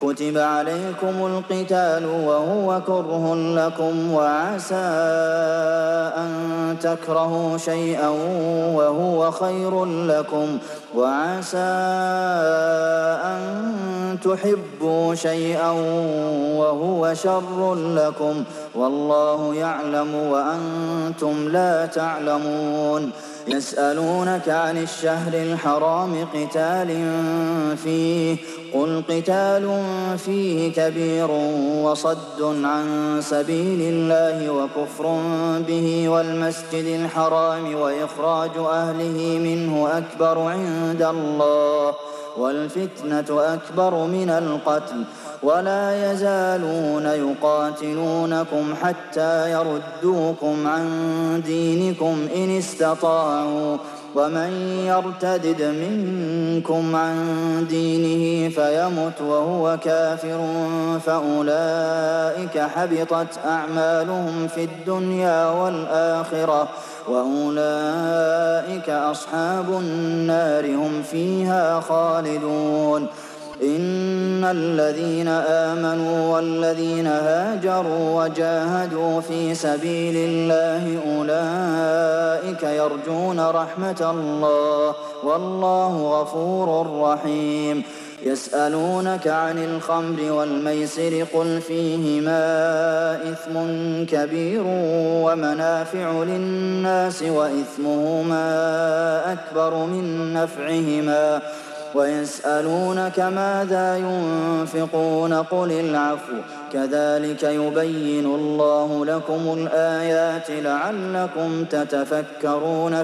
كتب عليكم القتال وهو كره لكم وعسى أن تكرهوا شيئا وهو خير لكم وعسى أن تحبوا شيئا وهو شر لكم والله يعلم وأنتم لا تعلمون يسألونك عن الشهر الحرام قتال فيه قل قتال فيه كبير وصد عن سبيل الله وكفر به والمسجد الحرام وإخراج أهله منه أكبر عند الله والفتنة أكبر من القتل ولا يزالون يقاتلونكم حتى يردوكم عن دينكم إن استطاعوا ومن يرتدد منكم عن دينه فيمت وهو كافر فأولئك حبطت أعمالهم في الدنيا والآخرة وأولئك أصحاب النار هم فيها خالدون إن الذين آمنوا والذين هاجروا وجاهدوا في سبيل الله أولئك يرجون رحمة الله والله غفور رحيم يسألونك عن الخمر والميسر قل فيهما إثم كبير ومنافع للناس وإثمهما أكبر من نفعهما ويسألونك ماذا ينفقون قل العفو كذلك يبين الله لكم الآيات لعلكم تتفكرون